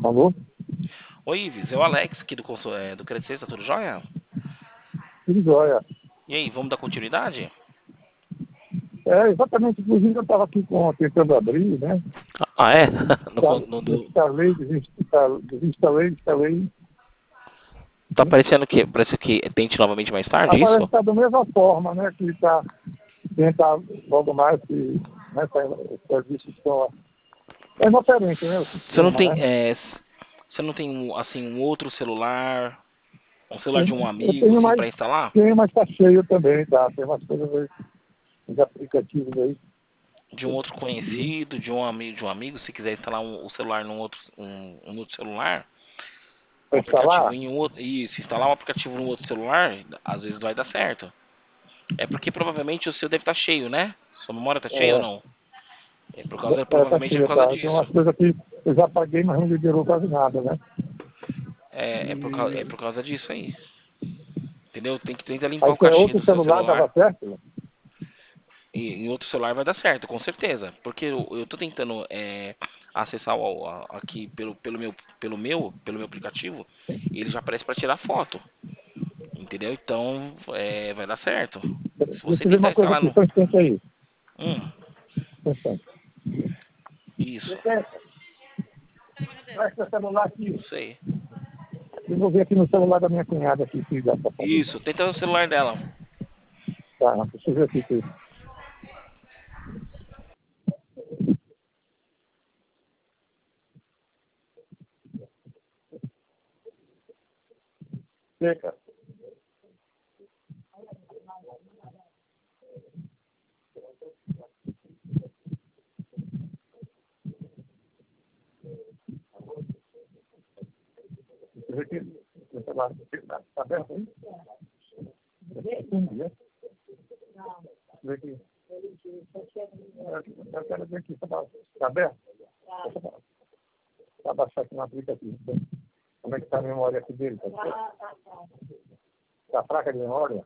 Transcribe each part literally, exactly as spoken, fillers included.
Alô? Oi, Ives, é o Alex aqui do, consul- é, do Credit Suisse, tá tudo jóia? Tudo jóia. E aí, vamos dar continuidade? É, exatamente, inclusive eu estava aqui com, tentando abrir, né? Ah, é? No, Instal- con- no, do- Desinstalei, desinstalei, desinstalei, instalei. tá parecendo que parece que tente novamente mais tarde, Aparece que isso? está da mesma forma, né? Que está tentar logo mais que né, tá, os serviços estão. É diferente, né? O Você não sistema, tem, né? é, você não tem um, assim um outro celular, um celular Eu, de um eu amigo, tenho assim, mais, para instalar? tenho, mas está cheio também, tá? Tem umas coisas aí, uns aplicativos aí. De um outro conhecido, de um amigo, de um amigo, se quiser instalar um, o celular num outro, um, um outro celular, um Para aplicativo instalar? em um outro, isso, instalar um aplicativo no outro celular, às vezes vai dar certo. É porque provavelmente o seu deve estar cheio, né? Sua memória tá cheia ou É, não? É por causa, é, tá provavelmente é por cheio, causa tá? Tem disso. umas coisas que eu já paguei, mas não liberou quase nada, né? É, é, por causa, é E por causa disso aí. Entendeu? Tem que tentar limpar aí o se é cachê outro do seu celular, celular. dava certo? E em outro celular vai dar certo, com certeza. Porque eu, eu tô tentando é, acessar o, a- aqui pelo, pelo, meu, pelo meu, pelo meu aplicativo, e ele já aparece para tirar foto. Entendeu? Então é, vai dar certo. Se você Deixa eu ver tentar uma coisa instalar aqui, no. só um instante aí. Hum, Só um instante. isso. Traz seu celular aqui. Sei. Eu vou ver aqui no celular da minha cunhada aqui, se dá pra fazer. Isso, tenta no celular dela. Tá, deixa eu ver aqui. aqui. Seca. Deixa eu ver aqui. O celular tá tá aberto aí? Um dia. Deixa eu ver aqui. Eu quero ver aqui. Tá tá aberto? Tá baixar aqui no aplicativo. Como é que tá a memória aqui dele? Tá, tá fraca de memória?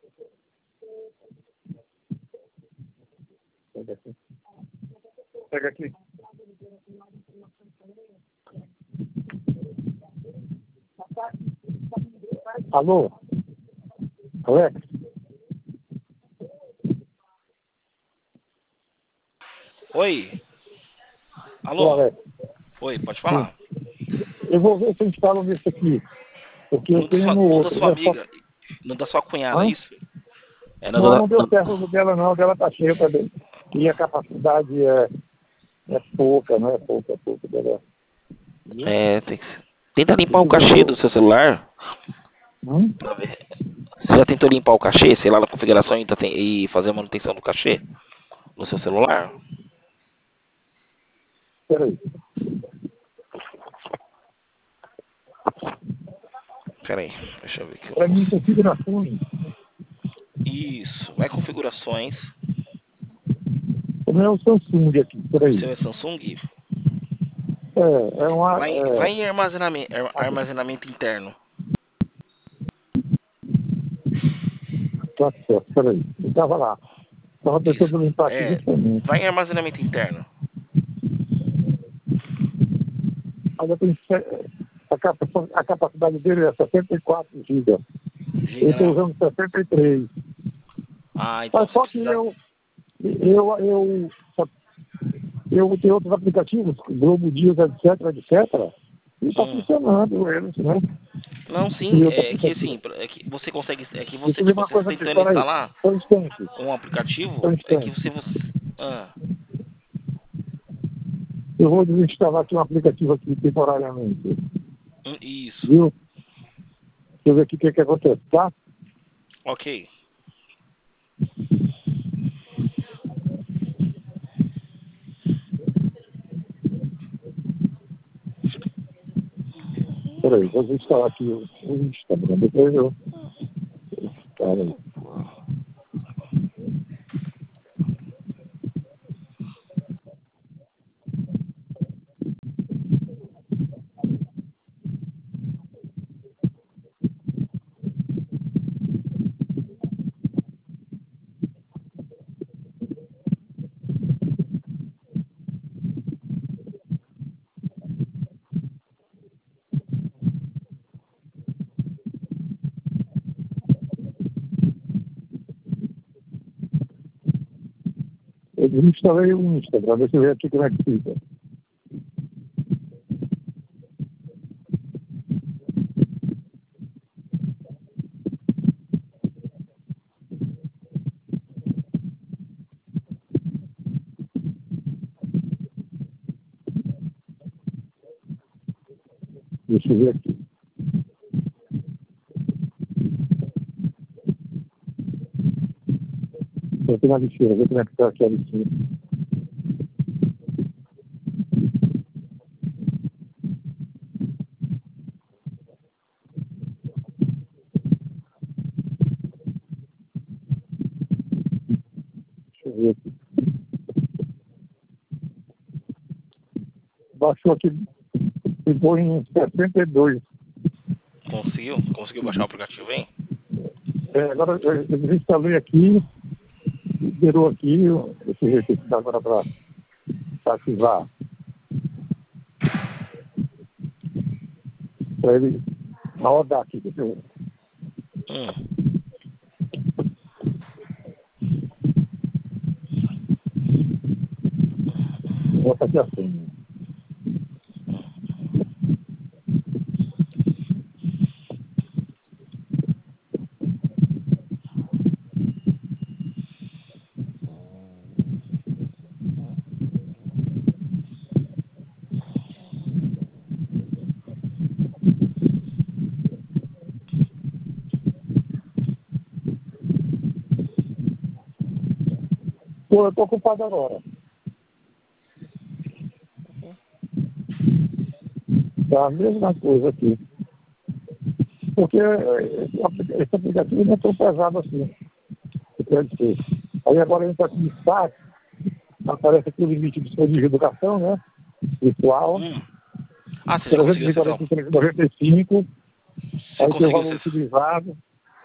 Pega aqui. Pega aqui. Alô? Alex? Oi? Ô, Alô? Alex? Oi, pode Sim. falar. Eu vou ver se eu instalo nesse aqui. Porque eu No da tenho sua, no no da outro. sua É só... amiga, no da sua cunhada, é Hã? isso? É no Não, da. não deu No... certo o dela não. O dela tá cheio também. E a capacidade é, é pouca, não é pouca, é pouca dela. Viu? É, tem que... Tenta limpar Deixa o eu ver se cachê do eu... seu celular. Hum? Pra ver. Você já tentou limpar o cachê, sei lá, na configuração e, tá ten- e fazer a manutenção do cachê no seu celular? Peraí. Pera aí, deixa eu ver aqui. Para mim, configurações. Isso, vai em configurações. O meu é o Samsung aqui. O Peraí. seu é Samsung. É, é uma... Vai, em- vai É, em armazenamento, armazenamento interno. tá certo, peraí. Eu tava lá. Estava Isso. tentando limpar aqui É, justamente. vai em armazenamento interno. Mas eu tenho... A, capa... a capacidade dele é sessenta e quatro gigas. Eu Giga, estou né? usando sessenta e três. Ah, então Mas você só que precisa. eu... Eu, eu, eu tenho outros aplicativos, Globo Dias, etc, etc. E está Hum. funcionando eles, né? Não, E sim, outro é que aplicativo. assim, é que você consegue, é que Deixa você, eu ver tipo, uma você coisa aqui, tentando peraí. instalar Só um instante. um Só um aplicativo, é que instante. você, você ah, Eu vou desinstalar aqui um aplicativo aqui temporariamente. hum, isso, Viu? Deixa eu ver aqui o que, que acontece, tá? ok. Peraí, vou desinstalar aqui o o Instagram. Depois eu instalo aí. Eu instalei o Insta, para ver se eu ver aqui como é que fica. Deixa eu ver aqui. Eu tenho uma lixeira, ver como é que está aqui a lixeira. Deixa eu ver aqui. Baixou aqui, ficou em sessenta e dois. Conseguiu? Conseguiu baixar o aplicativo, hein? É, agora eu eu instalei aqui, liberou aqui, deixa eu ver aqui se dá agora para ativar. Para ele rodar aqui, deixa eu ver. Hum. Vou botar aqui assim. Pô, eu estou ocupado agora. Tá a mesma coisa aqui. Porque esse apli- esse aplicativo não é tão pesado assim. Que pode ser. Aí agora entra aqui em destaque, aparece aqui o limite disponível de educação, né? Virtual, Hum. Ah, você já conseguiu acessar? trezentos e quarenta e três vírgula noventa e cinco. Você Aí tem o conseguiu valor acessar? utilizado.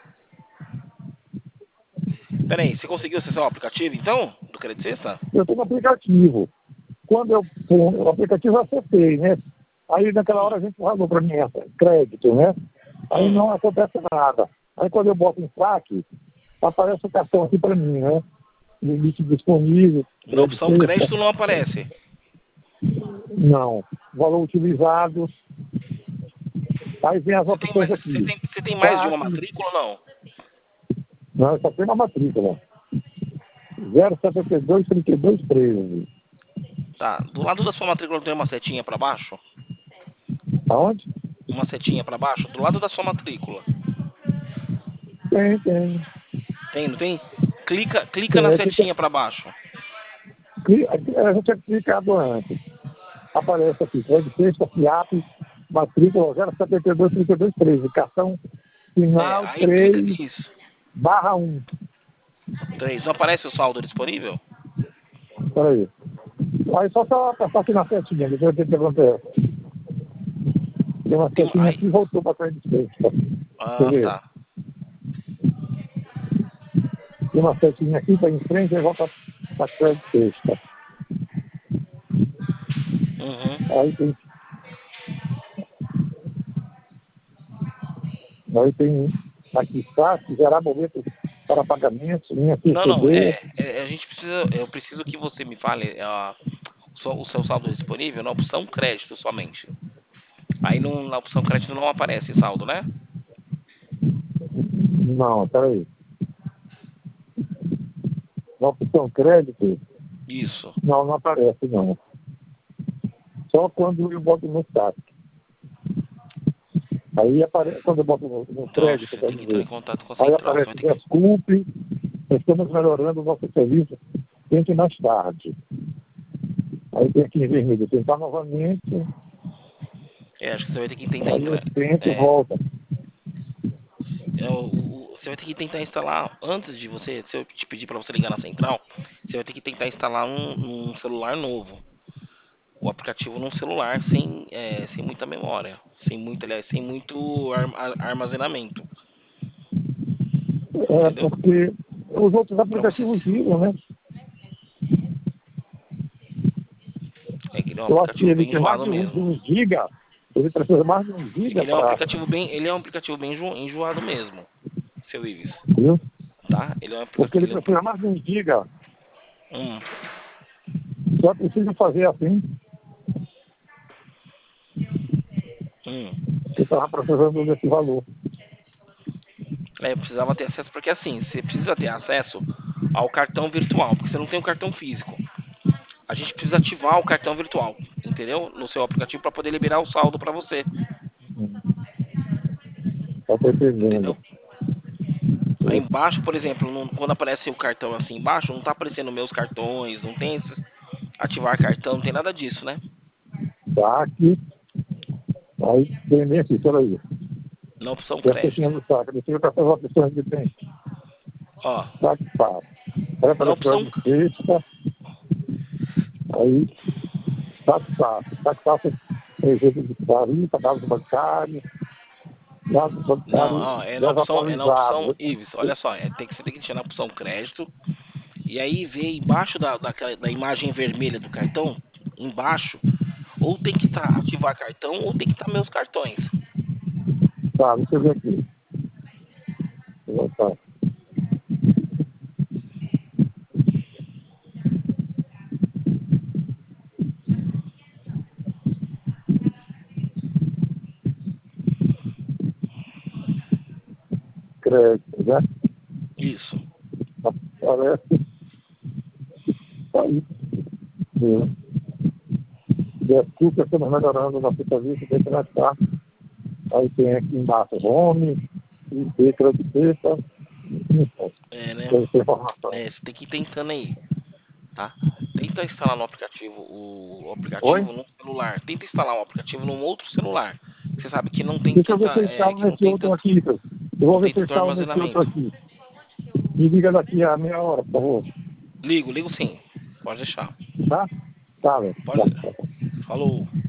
Peraí, você conseguiu acessar o aplicativo, então? Do Credit Sexta? Eu tenho um aplicativo. Quando eu pôr o aplicativo, eu acertei, né? Aí naquela hora a gente falou para mim, essa, crédito, né? Aí Hum. não acontece nada. Aí quando eu boto em saque, aparece o cartão aqui para mim, né? Limite disponível. Na opção crédito não aparece. Não. Valor utilizado. Aí vem as Você tem, opções mais- aqui. você tem, você tem mais de uma Saque. matrícula ou não? Não, só tem uma matrícula. zero setenta e dois, trinta e dois, treze. Tá. Do lado da sua matrícula tem uma setinha pra baixo? Aonde? Uma setinha pra baixo? Do lado da sua matrícula. Tem, tem. Tem, não tem? Clica, clica tem na aqui, setinha pra baixo. tem. Aqui, a gente tinha clicado antes. Aparece aqui, crédito sexta, FIAP, matrícula zero setenta e dois, trinta e dois, treze. Cartão É, final aí clica três isso. barra um. três. Não aparece o saldo disponível? Peraí. Aí só só apertar aqui na setinha, deixa eu ver o que acontece. Tem uma Tem, setinha aí, aqui e voltou para crédito sexta. ah, tá. Tem uma setinha aqui, vai em frente e volta para crédito sexta. Uhum. Aí tem. Aí tem aqui saque, gerar boleto para pagamento, linha Não, não, P C D. é, é, a gente precisa, eu preciso que você me fale ah, só o seu saldo disponível na opção crédito somente. Aí não, na opção crédito não aparece saldo, né? Não, peraí. Na opção crédito, Isso. não, não aparece não. Só quando eu boto no saque. Aí aparece, quando eu boto no, no Então crédito, você quer tem que entrar em dizer. contato com a Aí central. Você aparece, vai ter que... desculpe, estamos melhorando o nosso serviço, tente mais tarde. Aí tem aqui em vermelho, tentar novamente, É, acho que você vai ter que tentar aí eu entrar. tento e É, volta. é, o, o- você vai ter que tentar instalar antes de você, se eu te pedir para você ligar na central, você vai ter que tentar instalar um, um celular novo. O aplicativo num celular sem, é, sem muita memória, sem muito, aliás, sem muito arma- armazenamento, É entendeu? porque os outros Para você, aplicativos viram, né? é que ele é um Eu acho que aplicativo ele bem tem mais enjoado de um, de mesmo. um giga, ele precisa mais de um É que giga ele é um para. aplicativo bem, ele é um aplicativo bem enjo- enjoado mesmo, seu Ives, Viu? tá? Ele é um Porque aplicativo, ele ele é um, precisa mais de um giga. hum, Só precisa fazer assim, Hum. você estava precisando desse valor. É, eu precisava ter acesso, porque assim, você precisa ter acesso ao cartão virtual, porque você não tem um cartão físico. A gente precisa ativar o cartão virtual, entendeu? No seu aplicativo para poder liberar o saldo para você, Só estou entendendo. entendeu? Aí embaixo, por exemplo, não- quando aparece o cartão assim embaixo, não tá aparecendo meus cartões, não tem esses, ativar cartão, não tem nada disso, né? Tá aqui, aí tem nem aqui, peraí. Na opção Tem a crédito. setinha do saco, deixa eu ver quais opções que tem. Ó, Saque fácil. Aí na apareceu opção, de sexta, aí saque fácil. Saque fácil é jeito de tarifa, dados bancários, dados não, bancários ó, é na opção, é na opção, desatualizados. Ives, olha só, é, tem que, você tem que deixar na opção crédito, e aí ver embaixo da, daquela, da imagem vermelha do cartão, embaixo, ou tem que estar ativar cartão, ou tem que estar meus cartões. Tá, deixa eu ver aqui. Deixa eu voltar. Crédito, né? Isso. Aparece aí. Viu? Desculpa, estamos melhorando na aplicativo, deixa eu estar. Aí tem aqui embaixo home, I P, crédito, É, né? tem essa informação. É, você tem que ir tentando aí, tá? Tenta instalar no aplicativo, o, o Oi? aplicativo no celular. Tenta instalar um aplicativo num outro celular. Você sabe que não tem Deixa eu tanta, ver se eu é, instalo que não nesse tem outro tanto, aqui, Icaro. Eu não vou ver tem se eu tanto instalo nesse outro armazenamento. aqui. Me liga daqui a meia hora, por favor. Ligo, ligo sim. Pode deixar. Tá? Tá, velho. Pode. Tá. Falou.